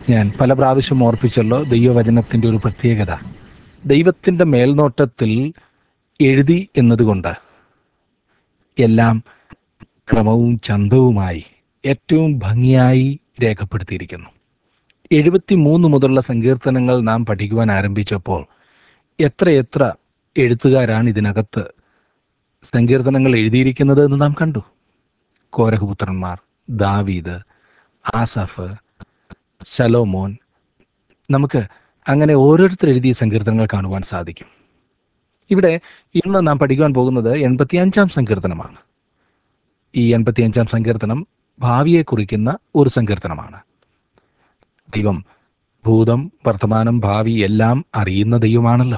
ഞാൻ പല പ്രാവശ്യം ഓർപ്പിച്ചല്ലോ ദൈവവചനത്തിൻ്റെ ഒരു പ്രത്യേകത. ദൈവത്തിൻ്റെ മേൽനോട്ടത്തിൽ എഴുതി എന്നതുകൊണ്ട് എല്ലാം ക്രമവും ചന്തവുമായി ഏറ്റവും ഭംഗിയായി രേഖപ്പെടുത്തിയിരിക്കുന്നു. 73 മുതലുള്ള സങ്കീർത്തനങ്ങൾ നാം പഠിക്കുവാൻ ആരംഭിച്ചപ്പോൾ എത്രയെത്ര എഴുത്തുകാരാണ് ഇതിനകത്ത് സങ്കീർത്തനങ്ങൾ എഴുതിയിരിക്കുന്നത് എന്ന് നാം കണ്ടു. കോരഹപുത്രന്മാർ, ദാവീദ്, ആസഫ്, ശലോമോൻ. നമുക്ക് അങ്ങനെ ഓരോരുത്തർ എഴുതിയ സങ്കീർത്തനങ്ങൾ കാണുവാൻ സാധിക്കും. ഇവിടെ ഇന്ന് നാം പഠിക്കുവാൻ പോകുന്നത് 85-ാം സങ്കീർത്തനമാണ്. ഈ 85-ാം സങ്കീർത്തനം ഭാവിയെ കുറിക്കുന്ന ഒരു സങ്കീർത്തനമാണ്. ദൈവം ഭൂതം, വർത്തമാനം, ഭാവി എല്ലാം അറിയുന്ന ദൈവമാണല്ലോ.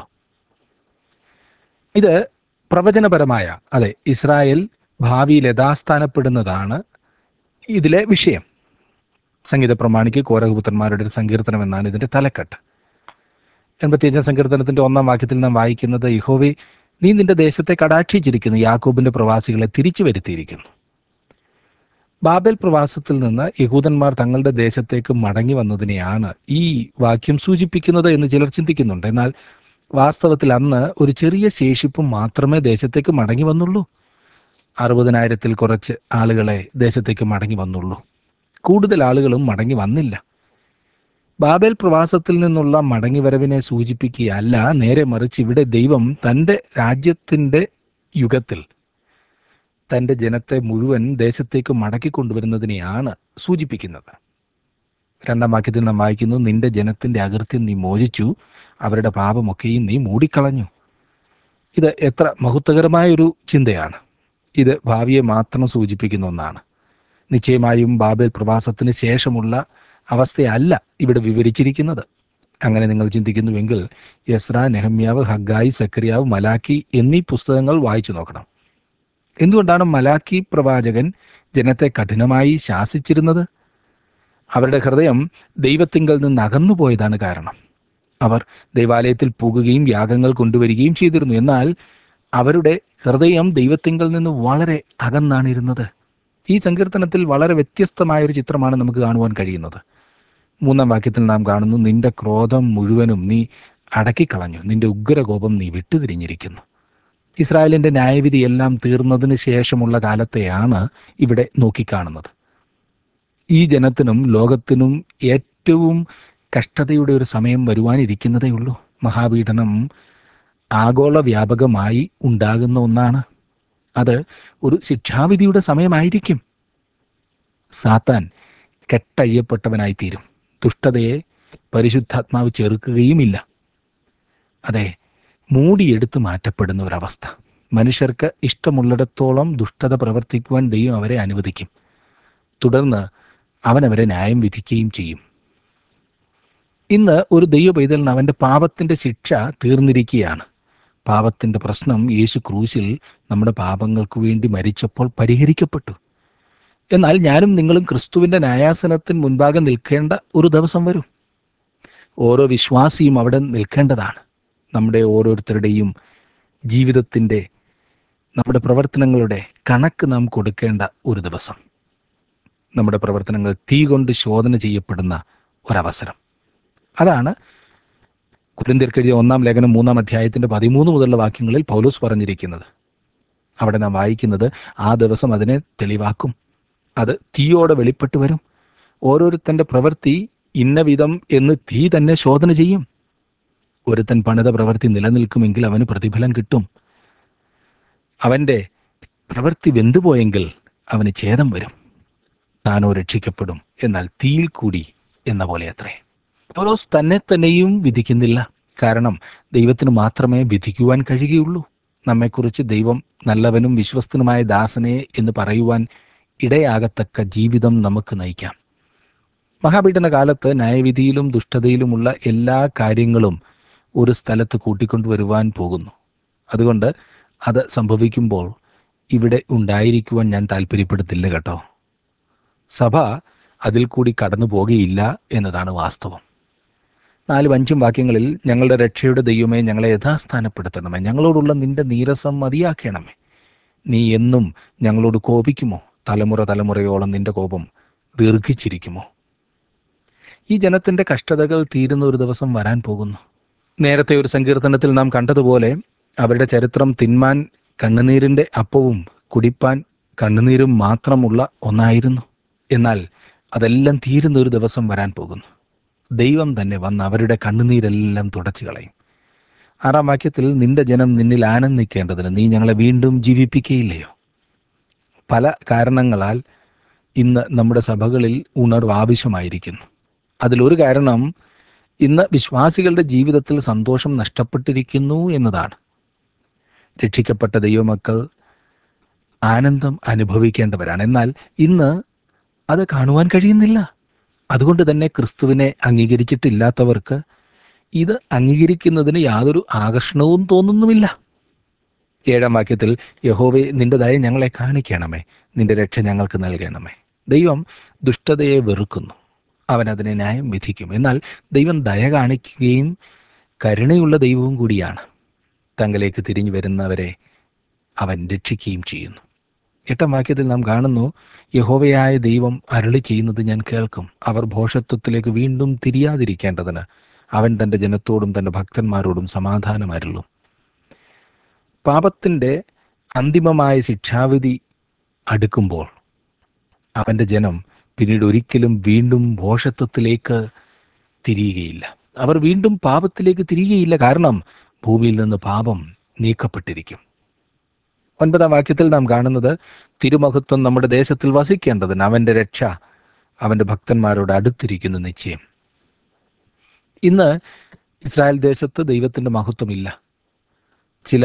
ഇത് പ്രവചനപരമായ, അതെ, ഇസ്രായേൽ ഭാവിയിൽ യഥാസ്ഥാനപ്പെടുന്നതാണ് ഇതിലെ വിഷയം. സംഗീത പ്രമാണിക്ക് കോരഹപുത്രന്മാരുടെ ഒരു സങ്കീർത്തനം എന്നാണ് ഇതിൻ്റെ തലക്കെട്ട്. 85-ാം സങ്കീർത്തനത്തിൻ്റെ 1-ാം വാക്യത്തിൽ നാം വായിക്കുന്നത്, യഹോവേ, നീ നിന്റെ ദേശത്തെ കടാക്ഷിച്ചിരിക്കുന്നു, യാക്കോബിന്റെ പ്രവാസികളെ തിരിച്ചു വരുത്തിയിരിക്കുന്നു. ബാബേൽ പ്രവാസത്തിൽ നിന്ന് യഹൂദന്മാർ തങ്ങളുടെ ദേശത്തേക്ക് മടങ്ങി വന്നതിനെയാണ് ഈ വാക്യം സൂചിപ്പിക്കുന്നത് എന്ന് ചിലർ ചിന്തിക്കുന്നുണ്ട്. എന്നാൽ വാസ്തവത്തിൽ അന്ന് ഒരു ചെറിയ ശേഷിപ്പ് മാത്രമേ ദേശത്തേക്ക് മടങ്ങി വന്നുള്ളൂ. 60,000-ൽ കുറച്ച് ആളുകളെ ദേശത്തേക്ക് മടങ്ങി വന്നുള്ളൂ. കൂടുതൽ ആളുകളും മടങ്ങി വന്നില്ല. ബാബേൽ പ്രവാസത്തിൽ നിന്നുള്ള മടങ്ങിവരവിനെ സൂചിപ്പിക്കുകയല്ല, നേരെ മറിച്ച് ഇവിടെ ദൈവം തൻ്റെ രാജ്യത്തിൻ്റെ യുഗത്തിൽ തൻ്റെ ജനത്തെ മുഴുവൻ ദേശത്തേക്ക് മടക്കിക്കൊണ്ടുവരുന്നതിനെയാണ് സൂചിപ്പിക്കുന്നത്. 2-ാം വാക്യത്തിൽ നാം വായിക്കുന്നു, നിന്റെ ജനത്തിൻ്റെ അകൃത്യം നീ മോചിച്ചു, അവരുടെ പാപമൊക്കെയും നീ മൂടിക്കളഞ്ഞു. ഇത് എത്ര മഹത്വകരമായൊരു ചിന്തയാണ്. ഇത് ഭാവിയെ മാത്രം സൂചിപ്പിക്കുന്ന ഒന്നാണ്. നിശ്ചയമായും ബാബേൽ പ്രവാസത്തിന് ശേഷമുള്ള അവസ്ഥയല്ല ഇവിടെ വിവരിച്ചിരിക്കുന്നത്. അങ്ങനെ നിങ്ങൾ ചിന്തിക്കുന്നുവെങ്കിൽ യെസ്രാ, നെഹമ്യാവ്, ഹഗ്ഗായി, സക്കറിയാവ്, മലാക്കി എന്നീ പുസ്തകങ്ങൾ വായിച്ചു നോക്കണം. എന്തുകൊണ്ടാണ് മലാക്കി പ്രവാചകൻ ജനത്തെ കഠിനമായി ശാസിച്ചിരുന്നത്? അവരുടെ ഹൃദയം ദൈവത്തിങ്കൽ നിന്ന് അകന്നുപോയതാണ് കാരണം. അവർ ദൈവാലയത്തിൽ പോകുകയും യാഗങ്ങൾ കൊണ്ടുവരികയും ചെയ്തിരുന്നു. എന്നാൽ അവരുടെ ഹൃദയം ദൈവത്തിങ്കൽ നിന്ന് വളരെ അകന്നാണ് ഇരുന്നത്. ഈ സങ്കീർത്തനത്തിൽ വളരെ വ്യത്യസ്തമായൊരു ചിത്രമാണ് നമുക്ക് കാണുവാൻ കഴിയുന്നത്. 3-ാം വാക്യത്തിൽ നാം കാണുന്നു, നിന്റെ ക്രോധം മുഴുവനും നീ അടക്കിക്കളഞ്ഞു, നിന്റെ ഉഗ്രകോപം നീ വിട്ടുതിരിഞ്ഞിരിക്കുന്നു. ഇസ്രായേലിൻ്റെ ന്യായവിധി എല്ലാം തീർന്നതിന് ശേഷമുള്ള കാലത്തെയാണ് ഇവിടെ നോക്കിക്കാണുന്നത്. ഈ ജനത്തിനും ലോകത്തിനും ഏറ്റവും കഷ്ടതയുടെ ഒരു സമയം വരുവാനിരിക്കുന്നതേ ഉള്ളൂ. മഹാപീഡനം ആഗോള വ്യാപകമായി ഉണ്ടാകുന്ന ഒന്നാണ്. അത് ഒരു ശിക്ഷാവിധിയുടെ സമയമായിരിക്കും. സാത്താൻ കെട്ടഴിയപ്പെട്ടവനായിത്തീരും. ദുഷ്ടതയെ പരിശുദ്ധാത്മാവ് ചെറുക്കുകയുമില്ല. അതെ, മൂടിയെടുത്ത് മാറ്റപ്പെടുന്ന ഒരവസ്ഥ. മനുഷ്യർക്ക് ഇഷ്ടമുള്ളിടത്തോളം ദുഷ്ടത പ്രവർത്തിക്കുവാൻ ദൈവം അവരെ അനുവദിക്കും. തുടർന്ന് അവനവരെ ന്യായം വിധിക്കുകയും ചെയ്യും. ഇന്ന് ഒരു ദൈവ പൈതലിന് അവൻ്റെ പാപത്തിൻ്റെ ശിക്ഷ തീർന്നിരിക്കുകയാണ്. പാപത്തിൻ്റെ പ്രശ്നം യേശു ക്രൂശിൽ നമ്മുടെ പാപങ്ങൾക്ക് വേണ്ടി മരിച്ചപ്പോൾ പരിഹരിക്കപ്പെട്ടു. എന്നാൽ ഞാനും നിങ്ങളും ക്രിസ്തുവിൻ്റെ ന്യായാസനത്തിന് മുൻപാകെ നിൽക്കേണ്ട ഒരു ദിവസം വരും. ഓരോ വിശ്വാസിയും അവിടെ നിൽക്കേണ്ടതാണ്. നമ്മുടെ ഓരോരുത്തരുടെയും ജീവിതത്തിൻ്റെ, നമ്മുടെ പ്രവർത്തനങ്ങളുടെ കണക്ക് നാം കൊടുക്കേണ്ട ഒരു ദിവസം. നമ്മുടെ പ്രവർത്തനങ്ങൾ തീ കൊണ്ട് ശോധന ചെയ്യപ്പെടുന്ന ഒരവസരം. അതാണ് കൊരിന്ത്യർക്കെഴുതിയ 1-ാം ലേഖനം 3-ാം അധ്യായത്തിൻ്റെ 13 മുതലുള്ള വാക്യങ്ങളിൽ പൗലോസ് പറഞ്ഞിരിക്കുന്നത്. അവിടെ നാം വായിക്കുന്നത്, ആ ദിവസം അതിനെ തെളിവാക്കും, അത് തീയോടെ വെളിപ്പെട്ട് വരും, ഓരോരുത്തൻ്റെ പ്രവൃത്തി ഇന്ന വിധം എന്ന് തീ തന്നെ ശോധന ചെയ്യും. ഒരുത്തൻ പണിത പ്രവൃത്തി നിലനിൽക്കുമെങ്കിൽ അവന് പ്രതിഫലം കിട്ടും. അവൻ്റെ പ്രവൃത്തി വെന്തുപോയെങ്കിൽ അവന് ഛേദം വരും. താനോ രക്ഷിക്കപ്പെടും, എന്നാൽ തീയിൽ കൂടി എന്ന പോലെ അത്രേ. പൗലോസ് തന്നെ തന്നെയും വിധിക്കുന്നില്ല. കാരണം ദൈവത്തിന് മാത്രമേ വിധിക്കുവാൻ കഴിയുകയുള്ളൂ. നമ്മെക്കുറിച്ച് ദൈവം നല്ലവനും വിശ്വസ്തനുമായ ദാസനെ എന്ന് പറയുവാൻ ഇടയാകത്തക്ക ജീവിതം നമുക്ക് നയിക്കാം. മഹാപീഡന കാലത്ത് ന്യായവിധിയിലും ദുഷ്ടതയിലുമുള്ള എല്ലാ കാര്യങ്ങളും ഒരു സ്ഥലത്ത് കൂട്ടിക്കൊണ്ടുവരുവാൻ പോകുന്നു. അതുകൊണ്ട് അത് സംഭവിക്കുമ്പോൾ ഇവിടെ ഉണ്ടായിരിക്കുവാൻ ഞാൻ താല്പര്യപ്പെടുത്തില്ല കേട്ടോ. സഭ അതിൽ കൂടി കടന്നു പോകുകയില്ല എന്നതാണ് വാസ്തവം. 4-5 വാക്യങ്ങളിൽ, ഞങ്ങളുടെ രക്ഷയുടെ ദൈവമേ, ഞങ്ങളെ യഥാസ്ഥാനപ്പെടുത്തണമേ, ഞങ്ങളോടുള്ള നിന്റെ നീരസം മതിയാക്കണമേ. നീ എന്നും ഞങ്ങളോട് കോപിക്കുമോ? തലമുറ തലമുറയോളം നിന്റെ കോപം ദീർഘിച്ചിരിക്കുമോ? ഈ ജനത്തിൻ്റെ കഷ്ടതകൾ തീരുന്ന ഒരു ദിവസം വരാൻ പോകുന്നു. നേരത്തെ ഒരു സങ്കീർത്തനത്തിൽ നാം കണ്ടതുപോലെ അവരുടെ ചരിത്രം തിന്മാൻ കണ്ണുനീരിൻ്റെ അപ്പവും കുടിപ്പാൻ കണ്ണുനീരും മാത്രമുള്ള ഒന്നായിരുന്നു. എന്നാൽ അതെല്ലാം തീരുന്ന ഒരു ദിവസം വരാൻ പോകുന്നു. ദൈവം തന്നെ വന്ന് അവരുടെ കണ്ണുനീരെല്ലാം തുടച്ചു കളയും. 6-ാം വാക്യത്തിൽ, നിന്റെ ജനം നിന്നിൽ ആനന്ദിക്കേണ്ടതിന് നീ ഞങ്ങളെ വീണ്ടും ജീവിപ്പിക്കുകയില്ലയോ? പല കാരണങ്ങളാൽ ഇന്ന് നമ്മുടെ സഭകളിൽ ഉണർവ് ആവശ്യമായിരിക്കുന്നു. അതിലൊരു കാരണം ഇന്ന് വിശ്വാസികളുടെ ജീവിതത്തിൽ സന്തോഷം നഷ്ടപ്പെട്ടിരിക്കുന്നു എന്നതാണ്. രക്ഷിക്കപ്പെട്ട ദൈവമക്കൾ ആനന്ദം അനുഭവിക്കേണ്ടവരാണ്. എന്നാൽ ഇന്ന് അത് കാണുവാൻ കഴിയുന്നില്ല. അതുകൊണ്ട് തന്നെ ക്രിസ്തുവിനെ അംഗീകരിച്ചിട്ടില്ലാത്തവർക്ക് ഇത് അംഗീകരിക്കുന്നതിന് യാതൊരു ആകർഷണവും തോന്നുന്നുമില്ല. 7-ാം വാക്യത്തിൽ, യഹോവേ നിന്റെ ദയ ഞങ്ങളെ കാണിക്കണമേ, നിന്റെ രക്ഷ ഞങ്ങൾക്ക് നൽകണമേ. ദൈവം ദുഷ്ടതയെ വെറുക്കുന്നു, അവൻ അതിനെ ന്യായം വിധിക്കും. എന്നാൽ ദൈവം ദയ കാണിക്കുകയും കരുണയുള്ള ദൈവവും കൂടിയാണ്. തങ്ങളിലേക്ക് തിരിഞ്ഞു വരുന്നവരെ അവൻ രക്ഷിക്കുകയും ചെയ്യുന്നു. 8-ാം വാക്യത്തിൽ നാം കാണുന്നു, യഹോവയായ ദൈവം അരുളി ചെയ്യുന്നത് ഞാൻ കേൾക്കും, അവർ ഭോഷത്വത്തിലേക്ക് വീണ്ടും തിരിയാതിരിക്കേണ്ടതിന് അവൻ തൻ്റെ ജനത്തോടും തൻ്റെ ഭക്തന്മാരോടും സമാധാനം അരുളും. പാപത്തിൻ്റെ അന്തിമമായ ശിക്ഷാവിധി അടുക്കുമ്പോൾ അവൻ്റെ ജനം പിന്നീട് ഒരിക്കലും വീണ്ടും ഭോഷത്വത്തിലേക്ക് തിരിയുകയില്ല. അവർ വീണ്ടും പാപത്തിലേക്ക് തിരിയുകയില്ല. കാരണം ഭൂമിയിൽ നിന്ന് പാപം നീക്കപ്പെട്ടിരിക്കും. 9-ാം വാക്യത്തിൽ നാം കാണുന്നത്, തിരുമഹത്വം നമ്മുടെ ദേശത്തിൽ വസിക്കേണ്ടതിന് അവൻ്റെ രക്ഷ അവൻ്റെ ഭക്തന്മാരോട് അടുത്തിരിക്കുന്നു നിശ്ചയം. ഇന്ന് ഇസ്രായേൽ ദേശത്ത് ദൈവത്തിൻ്റെ മഹത്വമില്ല. ചില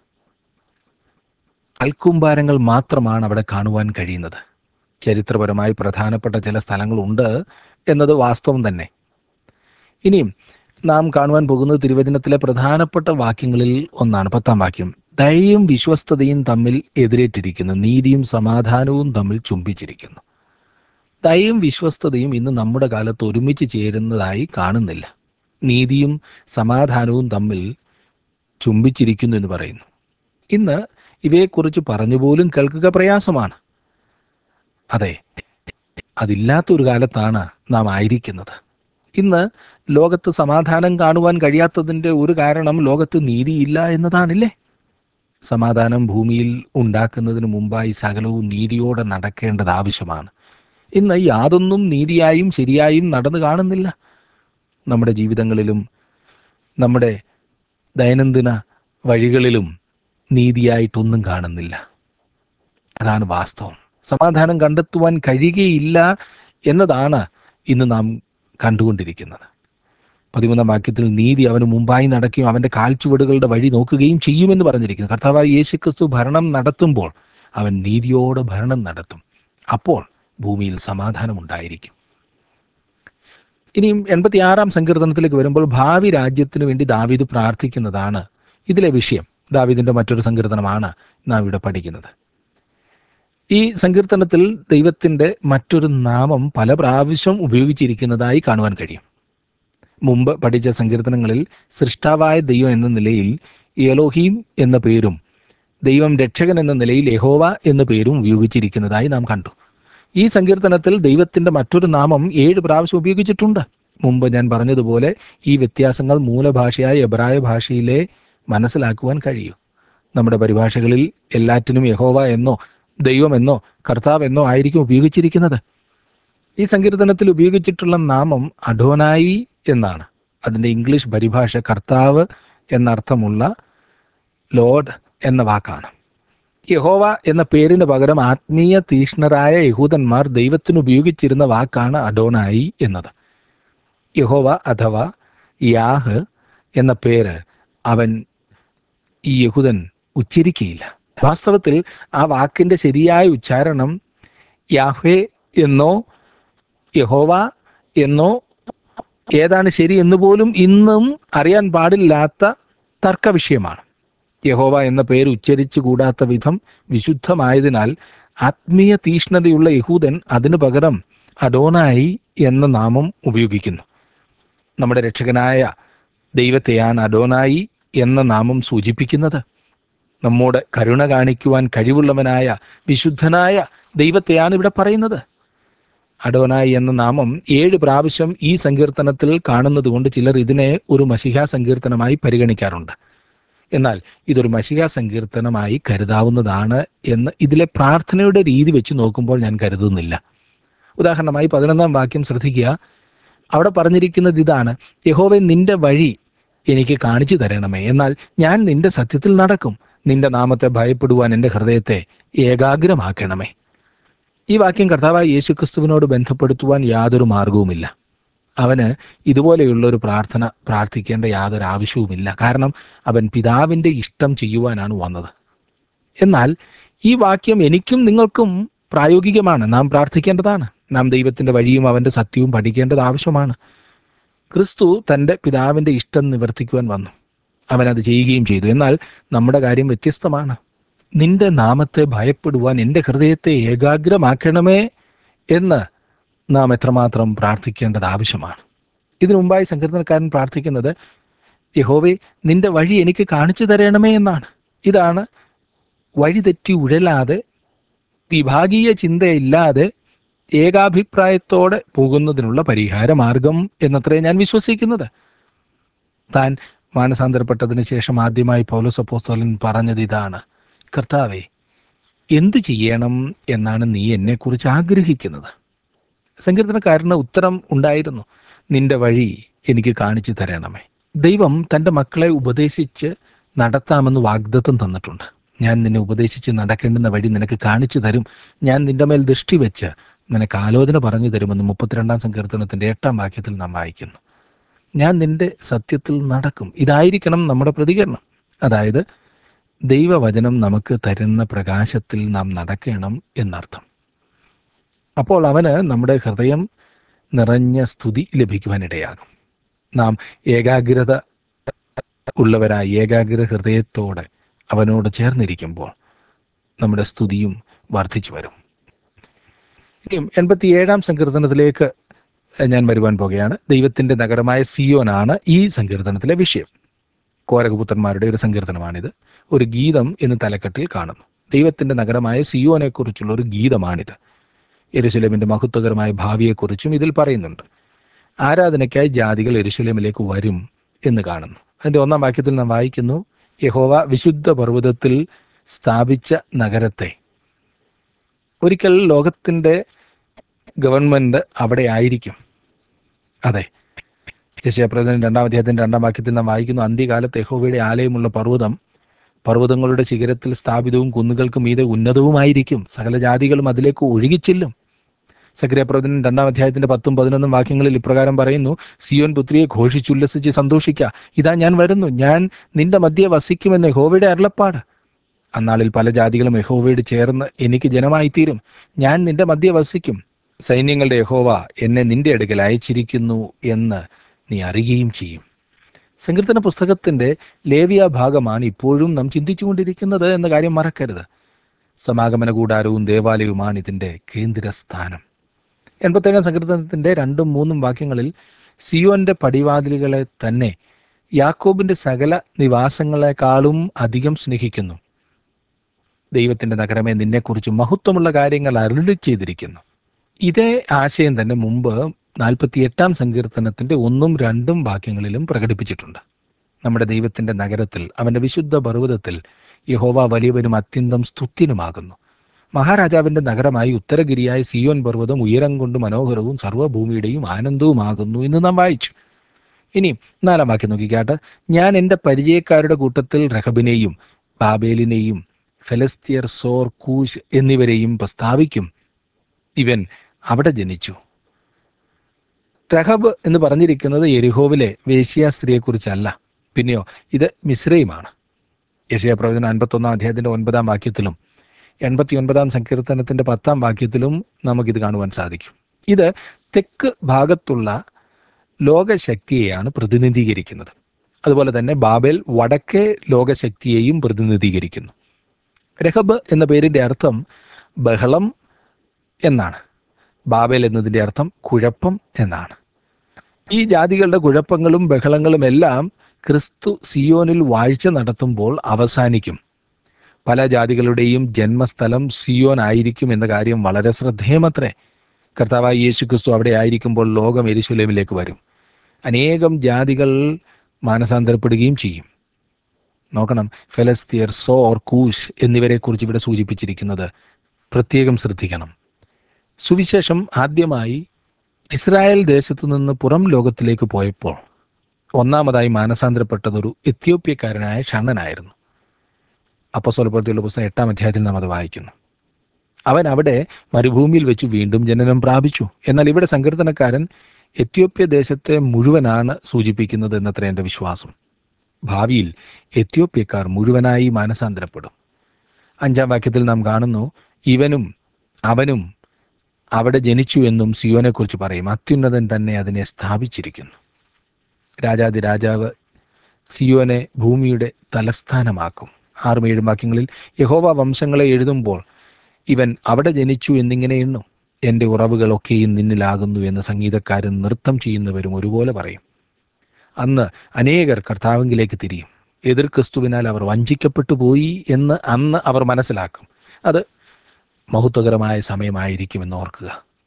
കൽക്കൂമ്പാരങ്ങൾ മാത്രമാണ് അവിടെ കാണുവാൻ കഴിയുന്നത്. ചരിത്രപരമായി പ്രധാനപ്പെട്ട ചില സ്ഥലങ്ങളുണ്ട് എന്നത് വാസ്തവം തന്നെ. ഇനിയും നാം കാണുവാൻ പോകുന്നത് തിരുവചനത്തിലെ പ്രധാനപ്പെട്ട വാക്യങ്ങളിൽ ഒന്നാണ്. 10-ാം വാക്യം, ദയയും വിശ്വസ്തതയും തമ്മിൽ എതിരേറ്റിരിക്കുന്നു, നീതിയും സമാധാനവും തമ്മിൽ ചുംബിച്ചിരിക്കുന്നു. ദയയും വിശ്വസ്തതയും ഇന്ന് നമ്മുടെ കാലത്ത് ഒരുമിച്ച് ചേരുന്നതായി കാണുന്നില്ല. നീതിയും സമാധാനവും തമ്മിൽ ചുംബിച്ചിരിക്കുന്നു എന്ന് പറയുന്നു. ഇന്ന് ഇവയെക്കുറിച്ച് പറഞ്ഞുപോലും കേൾക്കുക പ്രയാസമാണ്. അതെ, അതില്ലാത്തൊരു കാലത്താണ് നാം ആയിരിക്കുന്നത്. ഇന്ന് ലോകത്ത് സമാധാനം കാണുവാൻ കഴിയാത്തതിൻ്റെ ഒരു കാരണം ലോകത്ത് നീതിയില്ല എന്നതാണില്ലേ? സമാധാനം ഭൂമിയിൽ ഉണ്ടാക്കുന്നതിന് മുമ്പായി സകലവും നീതിയോടെ നടക്കേണ്ടത് ആവശ്യമാണ്. ഇന്ന് യാതൊന്നും നീതിയായും ശരിയായും നടന്നു കാണുന്നില്ല. നമ്മുടെ ജീവിതങ്ങളിലും നമ്മുടെ ദൈനംദിന വഴികളിലും നീതിയായിട്ടൊന്നും കാണുന്നില്ല. അതാണ് വാസ്തവം. സമാധാനം കണ്ടെത്തുവാൻ കഴിയുകയില്ല എന്നതാണ് ഇന്ന് നാം കണ്ടുകൊണ്ടിരിക്കുന്നത്. 13-ാം വാക്യത്തിൽ, നീതി അവന് മുമ്പായി നടക്കുകയും അവൻ്റെ കാൽച്ചുവടുകളുടെ വഴി നോക്കുകയും ചെയ്യുമെന്ന് പറഞ്ഞിരിക്കുന്നു. കർത്താവായ യേശുക്രിസ്തു ഭരണം നടത്തുമ്പോൾ അവൻ നീതിയോടെ ഭരണം നടത്തും. അപ്പോൾ ഭൂമിയിൽ സമാധാനം ഉണ്ടായിരിക്കും. ഇനിയും 86-ാം സങ്കീർത്തനത്തിലേക്ക് വരുമ്പോൾ ഭാവി രാജ്യത്തിന് വേണ്ടി ദാവീദ് പ്രാർത്ഥിക്കുന്നതാണ് ഇതിലെ വിഷയം. ദാവീദിൻ്റെ മറ്റൊരു സങ്കീർത്തനമാണ് നാം ഇവിടെ പഠിക്കുന്നത്. ഈ സങ്കീർത്തനത്തിൽ ദൈവത്തിൻ്റെ മറ്റൊരു നാമം പല പ്രാവശ്യം ഉപയോഗിച്ചിരിക്കുന്നതായി കാണുവാൻ കഴിയും. മുമ്പ് പഠിച്ച സങ്കീർത്തനങ്ങളിൽ സൃഷ്ടാവായ ദൈവം എന്ന നിലയിൽ എലോഹീം എന്ന പേരും ദൈവം രക്ഷകൻ എന്ന നിലയിൽ യഹോവ എന്ന പേരും ഉപയോഗിച്ചിരിക്കുന്നതായി നാം കണ്ടു. ഈ സങ്കീർത്തനത്തിൽ ദൈവത്തിൻ്റെ മറ്റൊരു നാമം 7 പ്രാവശ്യം ഉപയോഗിച്ചിട്ടുണ്ട്. മുമ്പ് ഞാൻ പറഞ്ഞതുപോലെ ഈ വ്യത്യാസങ്ങൾ മൂലഭാഷയായ എബ്രായ ഭാഷയിലെ മനസ്സിലാക്കുവാൻ കഴിയൂ. നമ്മുടെ പരിഭാഷകളിൽ എല്ലാറ്റിനും യഹോവ എന്നോ ദൈവമെന്നോ കർത്താവ് എന്നോ ആയിരിക്കും ഉപയോഗിച്ചിരിക്കുന്നത്. ഈ സങ്കീർത്തനത്തിൽ ഉപയോഗിച്ചിട്ടുള്ള നാമം അഡോനായി എന്നാണ്. അതിൻ്റെ ഇംഗ്ലീഷ് പരിഭാഷ കർത്താവ് എന്നർത്ഥമുള്ള ലോർഡ് എന്ന വാക്കാണ്. യഹോവ എന്ന പേരിന് പകരം ആത്മീയ തീഷ്ണരായ യഹൂദന്മാർ ദൈവത്തിന് ഉപയോഗിച്ചിരുന്ന വാക്കാണ് അഡോനായി എന്നത്. യഹോവ അഥവാ യാഹ് എന്ന പേര് അവൻ ഈ യഹൂദൻ ഉച്ചരിക്കുകയില്ല. വാസ്തവത്തിൽ ആ വാക്കിൻ്റെ ശരിയായ ഉച്ചാരണം യാഹ്വേ എന്നോ യഹോവ എന്നോ ഏതാണ് ശരി എന്ന് പോലും ഇന്നും അറിയാൻ പാടില്ലാത്ത തർക്ക വിഷയമാണ്. യഹോവ എന്ന പേര് ഉച്ചരിച്ചു കൂടാത്ത വിധം വിശുദ്ധമായതിനാൽ ആത്മീയ തീഷ്ണതയുള്ള യഹൂദൻ അതിനു പകരം അഡോനായി എന്ന നാമം ഉപയോഗിക്കുന്നു. നമ്മുടെ രക്ഷകനായ ദൈവത്തെയാണ് അഡോനായി എന്ന നാമം സൂചിപ്പിക്കുന്നത്. നമ്മോട് കരുണ കാണിക്കുവാൻ കഴിവുള്ളവനായ വിശുദ്ധനായ ദൈവത്തെയാണ് ഇവിടെ പറയുന്നത്. അഡോനായി എന്ന നാമം 7 പ്രാവശ്യം ഈ സങ്കീർത്തനത്തിൽ കാണുന്നത് കൊണ്ട് ചിലർ ഇതിനെ ഒരു മശിഹാ സങ്കീർത്തനമായി പരിഗണിക്കാറുണ്ട്. എന്നാൽ ഇതൊരു മശിഹാ സങ്കീർത്തനമായി കരുതാവുന്നതാണ് എന്ന് ഇതിലെ പ്രാർത്ഥനയുടെ രീതി വെച്ച് നോക്കുമ്പോൾ ഞാൻ കരുതുന്നില്ല. ഉദാഹരണമായി 11-ാം വാക്യം ശ്രദ്ധിക്കുക. അവിടെ പറഞ്ഞിരിക്കുന്നത് ഇതാണ്: യഹോവേ, നിന്റെ വഴി എനിക്ക് കാണിച്ചു തരണമേ, എന്നാൽ ഞാൻ നിന്റെ സത്യത്തിൽ നടക്കും. നിന്റെ നാമത്തെ ഭയപ്പെടുവാൻ എൻ്റെ ഹൃദയത്തെ ഏകാഗ്രമാക്കണമേ. ഈ വാക്യം കർത്താവായ യേശുക്രിസ്തുവിനോട് ബന്ധപ്പെടുത്തുവാൻ യാതൊരു മാർഗവുമില്ല. അവന് ഇതുപോലെയുള്ള ഒരു പ്രാർത്ഥന പ്രാർത്ഥിക്കേണ്ട യാതൊരു ആവശ്യവുമില്ല. കാരണം അവൻ പിതാവിൻ്റെ ഇഷ്ടം ചെയ്യുവാനാണ് വന്നത്. എന്നാൽ ഈ വാക്യം എനിക്കും നിങ്ങൾക്കും പ്രായോഗികമാണ്. നാം പ്രാർത്ഥിക്കേണ്ടതാണ്. നാം ദൈവത്തിൻ്റെ വഴിയും അവൻ്റെ സത്യവും പഠിക്കേണ്ടത് ആവശ്യമാണ്. ക്രിസ്തു തൻ്റെ പിതാവിൻ്റെ ഇഷ്ടം നിവർത്തിക്കുവാൻ വന്നു. അവനത് ചെയ്യുകയും ചെയ്തു. എന്നാൽ നമ്മുടെ കാര്യം വ്യത്യസ്തമാണ്. നിന്റെ നാമത്തെ ഭയപ്പെടുവാൻ എൻ്റെ ഹൃദയത്തെ ഏകാഗ്രമാക്കണമേ എന്ന് നാം എത്രമാത്രം പ്രാർത്ഥിക്കേണ്ടത് ആവശ്യമാണ്. ഇതിനു മുമ്പായി സങ്കീർത്തനക്കാരൻ പ്രാർത്ഥിക്കുന്നത് യഹോവേ, നിന്റെ വഴി എനിക്ക് കാണിച്ചു തരണമേ എന്നാണ്. ഇതാണ് വഴിതെറ്റി ഉഴലാതെ, വിഭാഗീയ ചിന്തയില്ലാതെ, ഏകാഭിപ്രായത്തോടെ പോകുന്നതിനുള്ള പരിഹാര മാർഗം എന്നത്രേ ഞാൻ വിശ്വസിക്കുന്നത്. താൻ മാനസാന്തരപ്പെട്ടതിന് ശേഷം ആദ്യമായി പൗലോസ് അപ്പോസ്തലൻ പറഞ്ഞത് ഇതാണ്: കർത്താവേ, എന്ത് ചെയ്യണം എന്നാണ് നീ എന്നെക്കുറിച്ച് ആഗ്രഹിക്കുന്നത്? സങ്കീർത്തനക്കാരന് ഉത്തരം ഉണ്ടായിരുന്നു: നിന്റെ വഴി എനിക്ക് കാണിച്ചു തരണമേ. ദൈവം തൻ്റെ മക്കളെ ഉപദേശിച്ച് നടത്താമെന്ന് വാഗ്ദത്തം തന്നിട്ടുണ്ട്. ഞാൻ നിന്നെ ഉപദേശിച്ച് നടക്കേണ്ടുന്ന വഴി നിനക്ക് കാണിച്ചു തരും, ഞാൻ നിന്റെ മേൽ ദൃഷ്ടി വെച്ച് നിനക്ക് ആലോചന പറഞ്ഞു തരുമെന്ന് 32-ാം സങ്കീർത്തനത്തിൻ്റെ 8-ാം വാക്യത്തിൽ നാം വായിക്കുന്നു. ഞാൻ നിന്റെ സത്യത്തിൽ നടക്കും. ഇതായിരിക്കണം നമ്മുടെ പ്രതികരണം. അതായത് ദൈവവചനം നമുക്ക് തരുന്ന പ്രകാശത്തിൽ നാം നടക്കണം എന്നർത്ഥം. അപ്പോൾ അവന് നമ്മുടെ ഹൃദയം നിറഞ്ഞ സ്തുതി ലഭിക്കുവാനിടയാകും. നാം ഏകാഗ്രത ഉള്ളവരായി ഏകാഗ്ര ഹൃദയത്തോടെ അവനോട് ചേർന്നിരിക്കുമ്പോൾ നമ്മുടെ സ്തുതിയും വർദ്ധിച്ചു വരും. ഇനിയും 87-ാം സങ്കീർത്തനത്തിലേക്ക് ഞാൻ വരുവാൻ പോകുകയാണ്. ദൈവത്തിൻ്റെ നഗരമായ സിയോനാണ് ഈ സങ്കീർത്തനത്തിലെ വിഷയം. കോരഹപുത്രന്മാരുടെ ഒരു സങ്കീർത്തനമാണിത്. ഒരു ഗീതം എന്ന് തലക്കെട്ടിൽ കാണുന്നു. ദൈവത്തിൻ്റെ നഗരമായ സിയോനെക്കുറിച്ചുള്ള ഒരു ഗീതമാണിത്. യെരൂശലേമിൻ്റെ മഹത്വകരമായ ഭാവിയെക്കുറിച്ചും ഇതിൽ പറയുന്നുണ്ട്. ആരാധനയ്ക്കായി ജാതികൾ യെരൂശലേമിലേക്ക് വരും എന്ന് കാണുന്നു. അതിൻ്റെ 1-ാം വാക്യത്തിൽ നാം വായിക്കുന്നു: യഹോവ വിശുദ്ധ പർവ്വതത്തിൽ സ്ഥാപിച്ച നഗരത്തെ. ഒരിക്കൽ ലോകത്തിൻ്റെ ഗവൺമെൻറ് അവിടെ ആയിരിക്കും. അതെ, യെശയ്യാപ്രവചനം 2-ാം അധ്യായത്തിൻ്റെ 2-ാം വാക്യത്തിൽ നാം വായിക്കുന്നു: അന്ത്യകാലത്ത് യഹോവയുടെ ആലയമുള്ള പർവ്വതം പർവ്വതങ്ങളുടെ ശിഖരത്തിൽ സ്ഥാപിതവും കുന്നുകൾക്ക് മീതെ ഉന്നതവുമായിരിക്കും. സകല ജാതികളും അതിലേക്ക് ഒഴുകിച്ചെല്ലും. സഖറിയാപ്രവചനം 2-ാം അധ്യായത്തിൻ്റെ 10-ഉം 11-ഉം വാക്യങ്ങളിൽ ഇപ്രകാരം പറയുന്നു: സിയോൻ പുത്രിയെ ഘോഷിച്ചുല്ലസിച്ച് സന്തോഷിക്കുക, ഇതാ ഞാൻ വരുന്നു, ഞാൻ നിന്റെ മധ്യേ വസിക്കുമെന്ന് യഹോവയുടെ അരുളപ്പാട്. അന്നാളിൽ പല ജാതികളും യഹോവയോട് ചേർന്ന് എനിക്ക് ജനമായിത്തീരും. ഞാൻ നിന്റെ മധ്യേ വസിക്കും. സൈന്യങ്ങളുടെ യഹോവ എന്നെ നിന്റെ അടുക്കൽ അയച്ചിരിക്കുന്നു എന്ന് നീ അറിയുകയും ചെയ്യും. സങ്കീർത്തന പുസ്തകത്തിൻ്റെ ലേവ്യ ഭാഗമാണ് ഇപ്പോഴും നാം ചിന്തിച്ചുകൊണ്ടിരിക്കുന്നത് എന്ന കാര്യം മറക്കരുത്. സമാഗമന കൂടാരവും ദേവാലയവുമാണ് ഇതിൻ്റെ കേന്ദ്രസ്ഥാനം. 87-ാം സങ്കീർത്തനത്തിൻ്റെ 2-ഉം 3-ഉം വാക്യങ്ങളിൽ സിയോന്റെ പടിവാതിലുകളെ തന്നെ യാക്കോബിന്റെ സകല നിവാസങ്ങളെക്കാളും അധികം സ്നേഹിക്കുന്നു. ദൈവത്തിൻ്റെ നഗരമേ, നിന്നെക്കുറിച്ച് മഹത്വമുള്ള കാര്യങ്ങൾ അരുളി ചെയ്തിരിക്കുന്നു. ഇതേ ആശയം തന്നെ മുമ്പ് 48-ാം സങ്കീർത്തനത്തിൻ്റെ 1-ഉം 2-ഉം വാക്യങ്ങളിലും പ്രകടിപ്പിച്ചിട്ടുണ്ട്. നമ്മുടെ ദൈവത്തിൻ്റെ നഗരത്തിൽ, അവൻ്റെ വിശുദ്ധ പർവ്വതത്തിൽ യഹോവ വലിയവനും അത്യന്തം സ്തുത്യനുമാകുന്നു. മഹാരാജാവിൻ്റെ നഗരമായി ഉത്തരഗിരിയായ സിയോൻ പർവ്വതം ഉയരം കൊണ്ട് മനോഹരവും സർവ്വഭൂമിയുടെയും ആനന്ദവുമാകുന്നു എന്ന് നാം വായിച്ചു. ഇനി 4-ാം വാക്യം നോക്കിക്കാട്ട്: ഞാൻ എൻ്റെ പരിചയക്കാരുടെ കൂട്ടത്തിൽ രഹബിനെയും ബാബേലിനെയും ഫെലസ്തീയർ, സോർ, കൂശ് എന്നിവരെയും പ്രസ്താവിക്കും. ഇവൻ അവിടെ ജനിച്ചു. രഹബ് എന്ന് പറഞ്ഞിരിക്കുന്നത് യെരിഹോവിലെ വേശ്യാ സ്ത്രീയെക്കുറിച്ചല്ല, പിന്നെയോ ഇത് മിസ്രൈമാണ്. യെശയ്യാപ്രവചനം 51-ാം അധ്യായത്തിൻ്റെ 9-ാം വാക്യത്തിലും 89-ാം സങ്കീർത്തനത്തിൻ്റെ 10-ാം വാക്യത്തിലും നമുക്കിത് കാണുവാൻ സാധിക്കും. ഇത് തെക്ക് ഭാഗത്തുള്ള ലോകശക്തിയെയാണ് പ്രതിനിധീകരിക്കുന്നത്. അതുപോലെ തന്നെ ബാബേൽ വടക്കേ ലോകശക്തിയെയും പ്രതിനിധീകരിക്കുന്നു. രഹബ് എന്ന പേരിൻ്റെ അർത്ഥം ബഹളം എന്നാണ്. ബാബേൽ എന്നതിൻ്റെ അർത്ഥം കുഴപ്പം എന്നാണ്. ഈ ജാതികളുടെ കുഴപ്പങ്ങളും ബഹളങ്ങളും എല്ലാം ക്രിസ്തു സിയോനിൽ വാഴ്ച നടത്തുമ്പോൾ അവസാനിക്കും. പല ജാതികളുടെയും ജന്മസ്ഥലം സിയോൻ ആയിരിക്കും എന്ന കാര്യം വളരെ ശ്രദ്ധേയമത്രേ. കർത്താവായ യേശു ക്രിസ്തു അവിടെ ആയിരിക്കുമ്പോൾ ലോകം യെരൂശലേമിലേക്ക് വരും. അനേകം ജാതികൾ മാനസാന്തരപ്പെടുകയും ചെയ്യും. നോക്കണം, ഫെലസ്തീർ, സോർ, കൂശ് എന്നിവരെക്കുറിച്ച് ഇവിടെ സൂചിപ്പിച്ചിരിക്കുന്നത് പ്രത്യേകം ശ്രദ്ധിക്കണം. സുവിശേഷം ആദ്യമായി ഇസ്രായേൽ ദേശത്തു നിന്ന് പുറം ലോകത്തിലേക്ക് പോയപ്പോൾ ഒന്നാമതായി മാനസാന്തരപ്പെട്ടതൊരു എത്യോപ്യക്കാരനായ ഷണ്ണനായിരുന്നു. അപ്പോസ്തലപ്രവൃത്തികളുടെ പുസ്തകം 8-ാം അധ്യായത്തിൽ നാം അത് വായിക്കുന്നു. അവൻ അവിടെ മരുഭൂമിയിൽ വെച്ച് വീണ്ടും ജനനം പ്രാപിച്ചു. എന്നാൽ ഇവിടെ സങ്കീർത്തനക്കാരൻ എത്യോപ്യ ദേശത്തെ മുഴുവനാണ് സൂചിപ്പിക്കുന്നത് എന്നത്ര എൻ്റെ വിശ്വാസം. ഭാവിയിൽ എത്യോപ്യക്കാർ മുഴുവനായി മാനസാന്തരപ്പെടും. 5-ാം വാക്യത്തിൽ നാം കാണുന്നു, ഇവനും അവനും അവിടെ ജനിച്ചു എന്നും സിയോനെക്കുറിച്ച് പറയും. അത്യുന്നതൻ തന്നെ അതിനെ സ്ഥാപിച്ചിരിക്കുന്നു. രാജാതി രാജാവ് സിയോനെ ഭൂമിയുടെ തലസ്ഥാനമാക്കും. 6-7 വാക്യങ്ങളിൽ യഹോവ വംശങ്ങളെ എഴുതുമ്പോൾ ഇവൻ അവിടെ ജനിച്ചു എന്നിങ്ങനെ എണ്ണും. എൻ്റെ ഉറവുകളൊക്കെയും നിന്നിലാകുന്നു എന്ന് സംഗീതക്കാരും നൃത്തം ചെയ്യുന്നവരും ഒരുപോലെ പറയും. അന്ന് അനേകർ കർത്താവിലേക്ക് തിരിയും. എതിർ ക്രിസ്തുവിനാൽ അവർ വഞ്ചിക്കപ്പെട്ടു പോയി എന്ന് അന്ന് അവർ മനസ്സിലാക്കും. അത് മഹത്വകരമായ സമയമായിരിക്കുമെന്ന് ഓർക്കുക.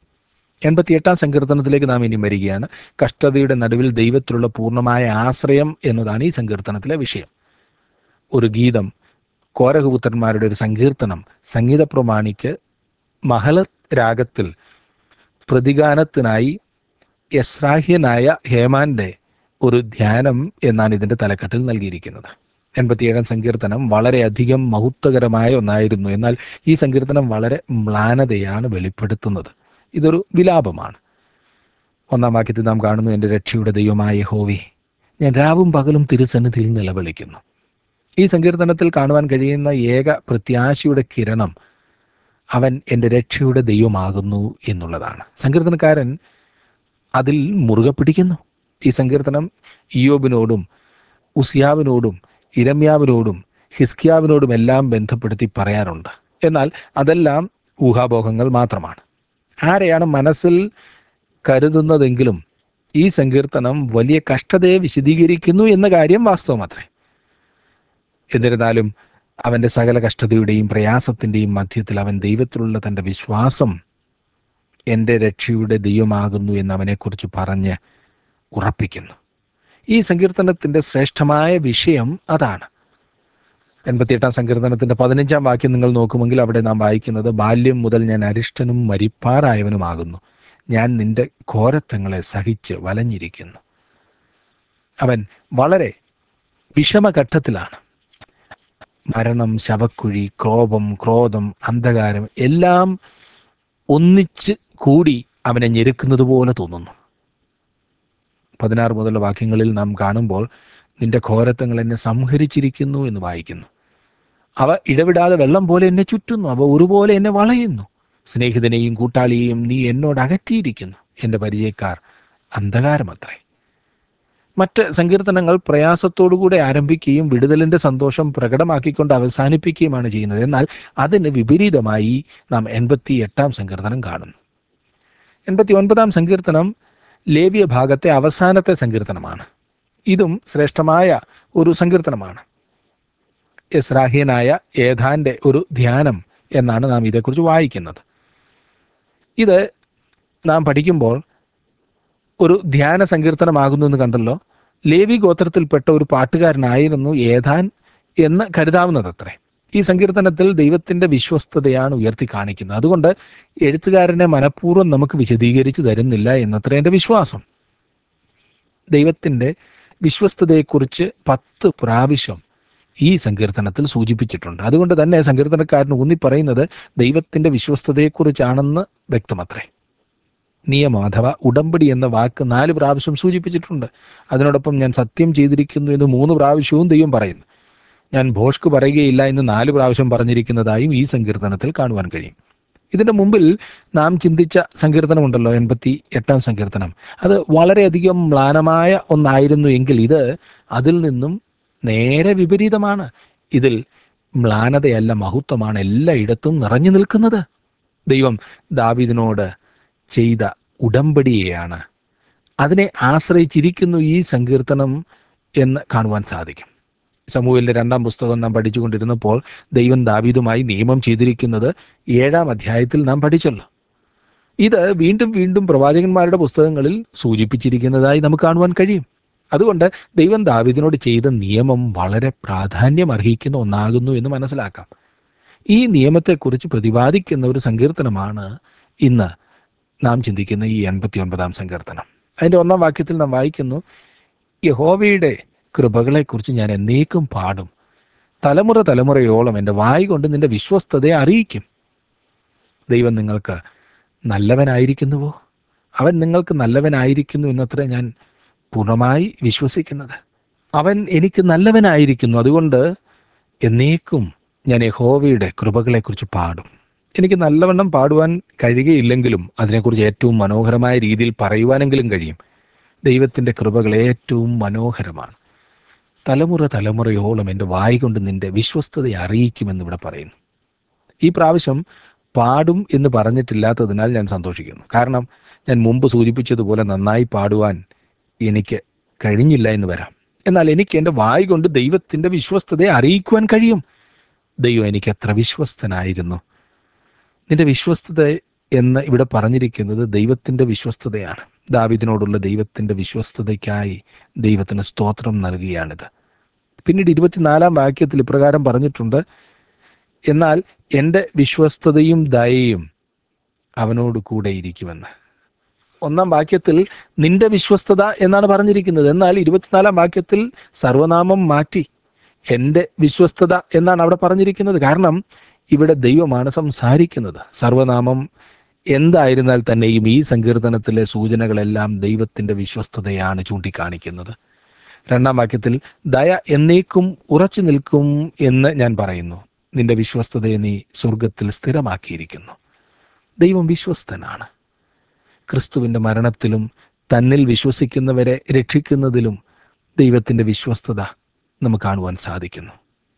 88-ാം സങ്കീർത്തനത്തിലേക്ക് നാം ഇനി വരികയാണ്. കഷ്ടതയുടെ നടുവിൽ ദൈവത്തിലുള്ള പൂർണ്ണമായ ആശ്രയം എന്നതാണ് ഈ സങ്കീർത്തനത്തിലെ വിഷയം. ഒരു ഗീതം, കോരഹപുത്രന്മാരുടെ ഒരു സങ്കീർത്തനം, സംഗീത പ്രമാണിക്ക് മഹലത് രാഗത്തിൽ പ്രതിഗാനത്തിനായി യസ്രാഹ്യനായ ഹേമാന്റെ ഒരു ധ്യാനം എന്നാണ് ഇതിൻ്റെ തലക്കെട്ടിൽ നൽകിയിരിക്കുന്നത്. 87-ാം സങ്കീർത്തനം വളരെയധികം മഹത്വകരമായ ഒന്നായിരുന്നു. എന്നാൽ ഈ സങ്കീർത്തനം വളരെ മ്ലാനതയാണ് വെളിപ്പെടുത്തുന്നത്. ഇതൊരു വിലാപമാണ്. 1-ാം വാക്യത്തിൽ നാം കാണുന്നു, എൻ്റെ രക്ഷയുടെ ദൈവമായ യഹോവേ, ഞാൻ രാവും പകലും തിരുസന്നിധിയിൽ നിലവിളിക്കുന്നു. ഈ സങ്കീർത്തനത്തിൽ കാണുവാൻ കഴിയുന്ന ഏക പ്രത്യാശയുടെ കിരണം അവൻ എൻ്റെ രക്ഷയുടെ ദൈവമാകുന്നു എന്നുള്ളതാണ്. സങ്കീർത്തനക്കാരൻ അതിൽ മുറുകെ പിടിക്കുന്നു. ഈ സങ്കീർത്തനം ഇയ്യോബിനോടും ഉസിയാവിനോടും ഇരമ്യാവിനോടും ഹിസ്കിയാവിനോടും എല്ലാം ബന്ധപ്പെടുത്തി പറയാറുണ്ട്. എന്നാൽ അതെല്ലാം ഊഹാപോഹങ്ങൾ മാത്രമാണ്. ആരെയാണ് മനസ്സിൽ കരുതുന്നതെങ്കിലും ഈ സങ്കീർത്തനം വലിയ കഷ്ടതയെ വിശദീകരിക്കുന്നു എന്ന കാര്യം വാസ്തവമത്രേ. എന്നിരുന്നാലും അവൻ്റെ സകല കഷ്ടതയുടെയും പ്രയാസത്തിൻ്റെയും മധ്യത്തിൽ അവൻ ദൈവത്തിലുള്ള തൻ്റെ വിശ്വാസം എൻ്റെ രക്ഷയുടെ ദൈവമാകുന്നു എന്ന് അവനെക്കുറിച്ച് പറഞ്ഞ് ഉറപ്പിക്കുന്നു. ഈ സങ്കീർത്തനത്തിൻ്റെ ശ്രേഷ്ഠമായ വിഷയം അതാണ്. 88-ാം സങ്കീർത്തനത്തിൻ്റെ 15-ാം വാക്യം നിങ്ങൾ നോക്കുമെങ്കിൽ അവിടെ നാം വായിക്കുന്നത്, ബാല്യം മുതൽ ഞാൻ അരിഷ്ടനും മരിപ്പാറായവനുമാകുന്നു, ഞാൻ നിന്റെ ഘോരത്വങ്ങളെ സഹിച്ച് വലഞ്ഞിരിക്കുന്നു. അവൻ വളരെ വിഷമഘട്ടത്തിലാണ്. മരണം, ശവക്കുഴി, കോപം, ക്രോധം, അന്ധകാരം എല്ലാം ഒന്നിച്ച് കൂടി അവനെ ഞെരുക്കുന്നത് പോലെ തോന്നുന്നു. 16 മുതലുള്ള വാക്യങ്ങളിൽ നാം കാണുമ്പോൾ, നിന്റെ ഘോരത്വങ്ങൾ എന്നെ സംഹരിച്ചിരിക്കുന്നു എന്ന് വായിക്കുന്നു. അവ ഇടവിടാതെ വെള്ളം പോലെ എന്നെ ചുറ്റുന്നു, അവ ഒരുപോലെ എന്നെ വളയുന്നു. സ്നേഹിതനെയും കൂട്ടാളിയെയും നീ എന്നോട് അകറ്റിയിരിക്കുന്നു, എൻ്റെ പരിചയക്കാർ അന്ധകാരമത്രേ. മറ്റ് സങ്കീർത്തനങ്ങൾ പ്രയാസത്തോടുകൂടെ ആരംഭിക്കുകയും വിടുതലിൻ്റെ സന്തോഷം പ്രകടമാക്കിക്കൊണ്ട് അവസാനിപ്പിക്കുകയുമാണ് ചെയ്യുന്നത്. എന്നാൽ അതിന് വിപരീതമായി നാം 88-ാം സങ്കീർത്തനം കാണുന്നു. 89-ാം സങ്കീർത്തനം ലേവ്യ ഭാഗത്തെ അവസാനത്തെ സങ്കീർത്തനമാണ്. ഇതും ശ്രേഷ്ഠമായ ഒരു സങ്കീർത്തനമാണ്. യസ്രാഹ്യനായ ഏഥാന്റെ ഒരു ധ്യാനം എന്നാണ് നാം ഇതേക്കുറിച്ച് വായിക്കുന്നത്. ഇത് നാം പഠിക്കുമ്പോൾ ഒരു ധ്യാന സങ്കീർത്തനമാകുന്നു എന്ന് കണ്ടല്ലോ. ലേവി ഗോത്രത്തിൽപ്പെട്ട ഒരു പാട്ടുകാരനായിരുന്നു ഏഥാൻ എന്ന് കരുതാവുന്നതത്രേ. ഈ സങ്കീർത്തനത്തിൽ ദൈവത്തിൻ്റെ വിശ്വസ്തതയാണ് ഉയർത്തി കാണിക്കുന്നത്. അതുകൊണ്ട് എഴുത്തുകാരനെ മനഃപൂർവ്വം നമുക്ക് വിശദീകരിച്ച് തരുന്നില്ല എന്നത്ര എൻ്റെ വിശ്വാസം. ദൈവത്തിൻ്റെ വിശ്വസ്തതയെക്കുറിച്ച് 10 പ്രാവശ്യം ഈ സങ്കീർത്തനത്തിൽ സൂചിപ്പിച്ചിട്ടുണ്ട്. അതുകൊണ്ട് തന്നെ സങ്കീർത്തനക്കാരൻ ഊന്നി പറയുന്നത് ദൈവത്തിൻ്റെ വിശ്വസ്തതയെക്കുറിച്ചാണെന്ന് വ്യക്തമത്രേ. നിയമം അഥവാ ഉടമ്പടി എന്ന വാക്ക് 4 പ്രാവശ്യം സൂചിപ്പിച്ചിട്ടുണ്ട്. അതിനോടൊപ്പം ഞാൻ സത്യം ചെയ്തിരിക്കുന്നു എന്ന് 3 പ്രാവശ്യവും ദൈവം പറയുന്നു. ഞാൻ ഭോഷ്ക് പറയുകയില്ല എന്ന് 4 പ്രാവശ്യം പറഞ്ഞിരിക്കുന്നതായും ഈ സങ്കീർത്തനത്തിൽ കാണുവാൻ കഴിയും. ഇതിൻ്റെ മുമ്പിൽ നാം ചിന്തിച്ച സങ്കീർത്തനമുണ്ടല്ലോ, 88-ാം സങ്കീർത്തനം, അത് വളരെയധികം മ്ലാനമായ ഒന്നായിരുന്നു എങ്കിൽ ഇത് അതിൽ നിന്നും നേരെ വിപരീതമാണ്. ഇതിൽ മ്ലാനതയല്ല, മഹത്വമാണ് എല്ലായിടത്തും നിറഞ്ഞു നിൽക്കുന്നത്. ദൈവം ദാവീദിനോട് ചെയ്ത ഉടമ്പടിയെയാണ്, അതിനെ ആശ്രയിച്ചിരിക്കുന്നു ഈ സങ്കീർത്തനം എന്ന് കാണുവാൻ സാധിക്കും. സമൂവേലിന്റെ 2-ാം പുസ്തകം നാം പഠിച്ചുകൊണ്ടിരുന്നപ്പോൾ ദൈവം ദാവീദുമായി നിയമം ചെയ്തിരിക്കുന്നത് 7-ാം അധ്യായത്തിൽ നാം പഠിച്ചല്ലോ. ഇത് വീണ്ടും വീണ്ടും പ്രവാചകന്മാരുടെ പുസ്തകങ്ങളിൽ സൂചിപ്പിച്ചിരിക്കുന്നതായി നമുക്ക് കാണുവാൻ കഴിയും. അതുകൊണ്ട് ദൈവം ദാവീദിനോട് ചെയ്ത നിയമം വളരെ പ്രാധാന്യം അർഹിക്കുന്ന ഒന്നാകുന്നു എന്ന് മനസ്സിലാക്കാം. ഈ നിയമത്തെക്കുറിച്ച് പ്രതിപാദിക്കുന്ന ഒരു സങ്കീർത്തനമാണ് ഇന്ന് നാം ചിന്തിക്കുന്ന ഈ 89-ാം സങ്കീർത്തനം. അതിൻ്റെ 1-ാം വാക്യത്തിൽ നാം വായിക്കുന്നു, യഹോവയുടെ കൃപകളെക്കുറിച്ച് ഞാൻ എന്നേക്കും പാടും, തലമുറ തലമുറയോളം എൻ്റെ വായ് കൊണ്ട് നിന്റെ വിശ്വസ്തതയെ അറിയിക്കും. ദൈവം നിങ്ങൾക്ക് നല്ലവനായിരിക്കുന്നുവോ? അവൻ നിങ്ങൾക്ക് നല്ലവനായിരിക്കുന്നു എന്നത്ര ഞാൻ പൂർണ്ണമായി വിശ്വസിക്കുന്നത്. അവൻ എനിക്ക് നല്ലവനായിരിക്കുന്നു, അതുകൊണ്ട് എന്നേക്കും ഞാൻ യഹോവയുടെ കൃപകളെക്കുറിച്ച് പാടും. എനിക്ക് നല്ലവണ്ണം പാടുവാൻ കഴിയുകയില്ലെങ്കിലും അതിനെക്കുറിച്ച് ഏറ്റവും മനോഹരമായ രീതിയിൽ പറയുവാനെങ്കിലും കഴിയും. ദൈവത്തിൻ്റെ കൃപകൾ ഏറ്റവും മനോഹരമാണ്. തലമുറ തലമുറയോളം എൻ്റെ വായ് കൊണ്ട് നിന്റെ വിശ്വസ്തതയെ അറിയിക്കുമെന്ന് ഇവിടെ പറയുന്നു. ഈ പ്രാവശ്യം പാടും എന്ന് പറഞ്ഞിട്ടില്ലാത്തതിനാൽ ഞാൻ സന്തോഷിക്കുന്നു. കാരണം ഞാൻ മുമ്പ് സൂചിപ്പിച്ചതുപോലെ നന്നായി പാടുവാൻ എനിക്ക് കഴിഞ്ഞില്ല എന്ന് വരാം. എന്നാൽ എനിക്ക് എൻ്റെ വായ് കൊണ്ട് ദൈവത്തിൻ്റെ വിശ്വസ്തതയെ അറിയിക്കുവാൻ കഴിയും. ദൈവം എനിക്ക് എത്ര വിശ്വസ്തനായിരുന്നു. നിന്റെ വിശ്വസ്തത എന്ന് ഇവിടെ പറഞ്ഞിരിക്കുന്നത് ദൈവത്തിൻ്റെ വിശ്വസ്തതയാണ്. ദാവീദിനോടുള്ള ദൈവത്തിൻ്റെ വിശ്വസ്തതയ്ക്കായി ദൈവത്തിന് സ്തോത്രം നൽകുകയാണിത്. പിന്നീട് 24-ാം വാക്യത്തിൽ ഇപ്രകാരം പറഞ്ഞിട്ടുണ്ട്, എന്നാൽ എൻ്റെ വിശ്വസ്തതയും ദയയും അവനോട് കൂടെ ഇരിക്കുമെന്ന്. 1-ാം വാക്യത്തിൽ നിന്റെ വിശ്വസ്തത എന്നാണ് പറഞ്ഞിരിക്കുന്നത്. എന്നാൽ 24-ാം വാക്യത്തിൽ സർവനാമം മാറ്റി എൻ്റെ വിശ്വസ്തത എന്നാണ് അവിടെ പറഞ്ഞിരിക്കുന്നത്. കാരണം ഇവിടെ ദൈവമാണ് സംസാരിക്കുന്നത്. സർവനാമം എന്തായിരുന്നാൽ തന്നെയും ഈ സങ്കീർത്തനത്തിലെ സൂചനകളെല്ലാം ദൈവത്തിൻ്റെ വിശ്വസ്തതയാണ് ചൂണ്ടിക്കാണിക്കുന്നത്. 2-ാം വാക്യത്തിൽ ദയ എന്നേക്കും ഉറച്ചു നിൽക്കും എന്ന് ഞാൻ പറയുന്നു, നിന്റെ വിശ്വസ്തതയെ നീ സ്വർഗത്തിൽ സ്ഥിരമാക്കിയിരിക്കുന്നു. ദൈവം വിശ്വസ്തനാണ്. ക്രിസ്തുവിൻ്റെ മരണത്തിലും തന്നിൽ വിശ്വസിക്കുന്നവരെ രക്ഷിക്കുന്നതിലും ദൈവത്തിൻ്റെ വിശ്വസ്തത നമുക്ക് കാണുവാൻ സാധിക്കുന്നു.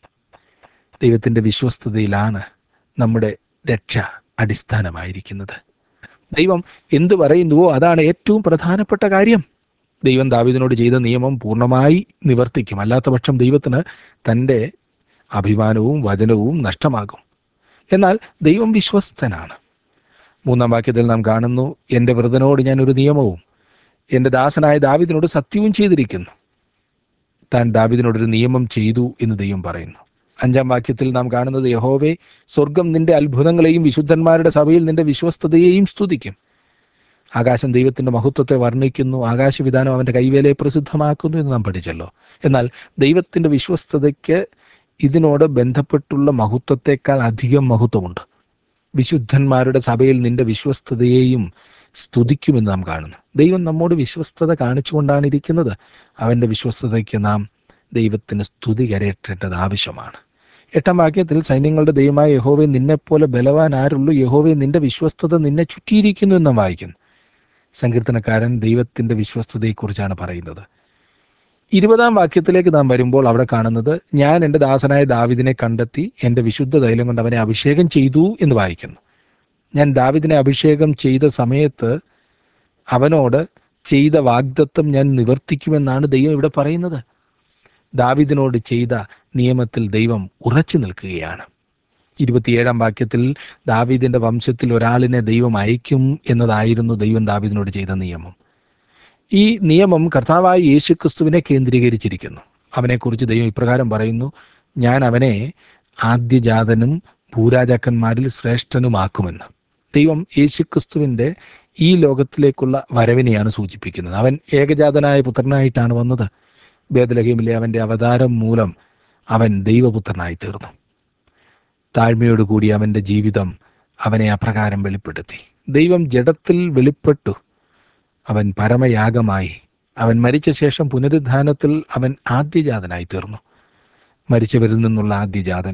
ദൈവത്തിൻ്റെ വിശ്വസ്തതയിലാണ് നമ്മുടെ രക്ഷ അടിസ്ഥാനമായിരിക്കുന്നത്. ദൈവം എന്തു പറയുന്നുവോ അതാണ് ഏറ്റവും പ്രധാനപ്പെട്ട കാര്യം. ദൈവം ദാവീദിനോട് ചെയ്ത നിയമം പൂർണ്ണമായി നിവർത്തിക്കും. അല്ലാത്ത പക്ഷം ദൈവത്തിന് തൻ്റെ അഭിമാനവും വചനവും നഷ്ടമാകും. എന്നാൽ ദൈവം വിശ്വസ്തനാണ്. 3-ാം വാക്യത്തിൽ നാം കാണുന്നു, എൻ്റെ വൃതനോട് ഞാൻ ഒരു നിയമവും എൻ്റെ ദാസനായ ദാവീദിനോട് സത്യവും ചെയ്തിരിക്കുന്നു. താൻ ദാവീദിനോടൊരു നിയമം ചെയ്തു എന്ന് ദൈവം പറയുന്നു. 5-ാം വാക്യത്തിൽ നാം കാണുന്നത്, യഹോവേ, സ്വർഗം നിന്റെ അത്ഭുതങ്ങളെയും വിശുദ്ധന്മാരുടെ സഭയിൽ നിന്റെ വിശ്വസ്തതയെയും സ്തുതിക്കും. ആകാശം ദൈവത്തിൻ്റെ മഹത്വത്തെ വർണ്ണിക്കുന്നു, ആകാശവിധാനം അവൻ്റെ കൈവേലയെ പ്രസിദ്ധമാക്കുന്നു എന്ന് നാം പഠിച്ചല്ലോ. എന്നാൽ ദൈവത്തിൻ്റെ വിശ്വസ്തതയ്ക്ക് ഇതിനോട് ബന്ധപ്പെട്ടുള്ള മഹത്വത്തെക്കാൾ അധികം മഹത്വമുണ്ട്. വിശുദ്ധന്മാരുടെ സഭയിൽ നിന്റെ വിശ്വസ്തതയെയും സ്തുതിക്കുമെന്ന് നാം കാണുന്നു. ദൈവം നമ്മോട് വിശ്വസ്തത കാണിച്ചുകൊണ്ടാണ് ഇരിക്കുന്നത്. അവൻ്റെ വിശ്വസ്തതയ്ക്ക് നാം ദൈവത്തിന് സ്തുതി കരയേറ്റേണ്ടത് ആവശ്യമാണ്. 8-ാം വാക്യത്തിൽ, സൈന്യങ്ങളുടെ ദൈവമായ യഹോവേ, നിന്നെപ്പോലെ ബലവാൻ ആരുള്ളൂ? യഹോവേ, നിന്റെ വിശ്വസ്തത നിന്നെ ചുറ്റിയിരിക്കുന്നു എന്ന് നാം വായിക്കുന്നു. സങ്കീർത്തനക്കാരൻ ദൈവത്തിൻ്റെ വിശ്വസ്തതയെക്കുറിച്ചാണ് പറയുന്നത്. 20-ാം വാക്യത്തിലേക്ക് നാം വരുമ്പോൾ അവിടെ കാണുന്നത്, ഞാൻ എൻ്റെ ദാസനായ ദാവീദിനെ കണ്ടെത്തി എൻ്റെ വിശുദ്ധ തൈലം കൊണ്ട് അവനെ അഭിഷേകം ചെയ്തു എന്ന് വായിക്കുന്നു. ഞാൻ ദാവീദിനെ അഭിഷേകം ചെയ്ത സമയത്ത് അവനോട് ചെയ്ത വാഗ്ദത്തം ഞാൻ നിവർത്തിക്കുമെന്നാണ് ദൈവം ഇവിടെ പറയുന്നത്. ദാവീദിനോട് ചെയ്ത നിയമത്തിൽ ദൈവം ഉറച്ചു നിൽക്കുകയാണ്. 27-ാം വാക്യത്തിൽ ദാവീദിന്റെ വംശത്തിൽ ഒരാളിനെ ദൈവം അയക്കും എന്നതായിരുന്നു ദൈവം ദാവീദിനോട് ചെയ്ത നിയമം. ഈ നിയമം കർത്താവായ യേശുക്രിസ്തുവിനെ കേന്ദ്രീകരിച്ചിരിക്കുന്നു. അവനെക്കുറിച്ച് ദൈവം ഇപ്രകാരം പറയുന്നു, ഞാൻ അവനെ ആദ്യജാതനും ഭൂരാജാക്കന്മാരിൽ ശ്രേഷ്ഠനുമാക്കുമെന്ന്. ദൈവം യേശുക്രിസ്തുവിൻ്റെ ഈ ലോകത്തിലേക്കുള്ള വരവിനെയാണ് സൂചിപ്പിക്കുന്നത്. അവൻ ഏകജാതനായ പുത്രനായിട്ടാണ് വന്നത്. ബേത്ലഹേമിലെ അവൻ്റെ അവതാരം മൂലം അവൻ ദൈവപുത്രനായി തീർന്നു. താഴ്മയോടുകൂടി അവൻ്റെ ജീവിതം അവനെ അപ്രകാരം വെളിപ്പെടുത്തി. ദൈവം ജഡത്തിൽ വെളിപ്പെട്ടു. അവൻ പരമയാഗമായി. അവൻ മരിച്ച ശേഷം പുനരുദ്ധാനത്തിൽ അവൻ ആദ്യജാതനായി തീർന്നു. മരിച്ചവരിൽ നിന്നുള്ള ആദ്യജാതൻ.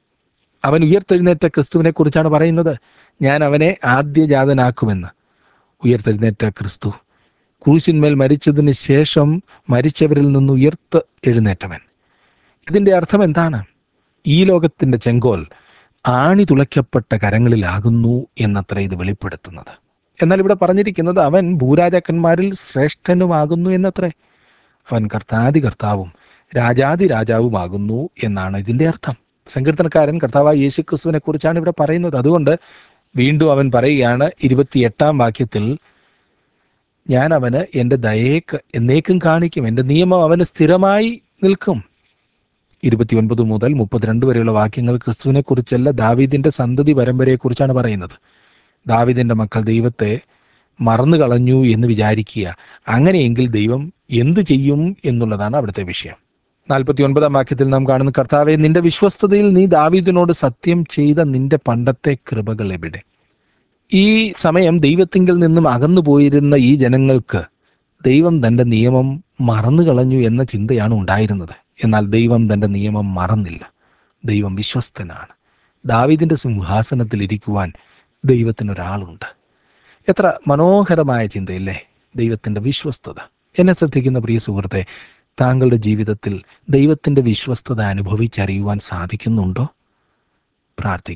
അവൻ ഉയർത്തെഴുന്നേറ്റ ക്രിസ്തുവിനെ കുറിച്ചാണ് പറയുന്നത്. ഞാൻ അവനെ ആദ്യജാതനാക്കുമെന്ന്. ഉയർത്തെഴുന്നേറ്റ ക്രിസ്തു ക്രൂശിന്മേൽ മരിച്ചതിന് ശേഷം മരിച്ചവരിൽ നിന്ന് ഉയർത്ത് എഴുന്നേറ്റവൻ. ഇതിൻ്റെ അർത്ഥം എന്താണ്? ഈ ലോകത്തിൻ്റെ ചെങ്കോൽ ആണി തുളയ്ക്കപ്പെട്ട കരങ്ങളിലാകുന്നു എന്നത്ര ഇത് വെളിപ്പെടുത്തുന്നത്. എന്നാൽ ഇവിടെ പറഞ്ഞിരിക്കുന്നത് അവൻ ഭൂരാജാക്കന്മാരിൽ ശ്രേഷ്ഠനുമാകുന്നു എന്നത്രേ. അവൻ കർത്താതി കർത്താവും രാജാതി രാജാവുമാകുന്നു എന്നാണ് ഇതിൻ്റെ അർത്ഥം. സങ്കീർത്തനക്കാരൻ കർത്താവായ യേശുക്രിസ്തുവിനെ കുറിച്ചാണ് ഇവിടെ പറയുന്നത്. അതുകൊണ്ട് വീണ്ടും അവൻ പറയുകയാണ് 28 വാക്യത്തിൽ, ഞാൻ അവന് എൻ്റെ ദയയെ എന്നേക്കും കാണിക്കും, എൻ്റെ നിയമം അവന് സ്ഥിരമായി നിൽക്കും. 29 മുതൽ 32 വരെയുള്ള വാക്യങ്ങൾ ക്രിസ്തുവിനെ കുറിച്ചല്ല, ദാവീദിന്റെ സന്തതി പരമ്പരയെക്കുറിച്ചാണ് പറയുന്നത്. ദാവീദിന്റെ മക്കൾ ദൈവത്തെ മറന്നു കളഞ്ഞു എന്ന് വിചാരിക്കുക. അങ്ങനെയെങ്കിൽ ദൈവം എന്തു ചെയ്യും എന്നുള്ളതാണ് അവിടുത്തെ വിഷയം. 49 വാക്യത്തിൽ നാം കാണുന്നു, കർത്താവെ, നിന്റെ വിശ്വസ്തതയിൽ നീ ദാവീദിനോട് സത്യം ചെയ്ത നിന്റെ പണ്ടത്തെ കൃപകൾ എവിടെ? ഈ സമയം ദൈവത്തിങ്കിൽ നിന്നും അകന്നു പോയിരുന്ന ഈ ജനങ്ങൾക്ക് ദൈവം തൻ്റെ നിയമം മറന്നു കളഞ്ഞു എന്ന ചിന്തയാണ് ഉണ്ടായിരുന്നത്. എന്നാൽ ദൈവം തൻ്റെ നിയമം മറന്നില്ല. ദൈവം വിശ്വസ്തനാണ്. ദാവീദിന്റെ സിംഹാസനത്തിൽ ഇരിക്കുവാൻ ദൈവത്തിനൊരാളുണ്ട്. എത്ര മനോഹരമായ ചിന്തയില്ലേ, ദൈവത്തിൻ്റെ വിശ്വസ്തത. എന്നെ ശ്രദ്ധിക്കുന്ന പ്രിയ സുഹൃത്തെ, താങ്കളുടെ ജീവിതത്തിൽ ദൈവത്തിൻ്റെ വിശ്വസ്തത അനുഭവിച്ചറിയുവാൻ സാധിക്കുന്നുണ്ടോ? പ്രാർത്ഥിക്കാം.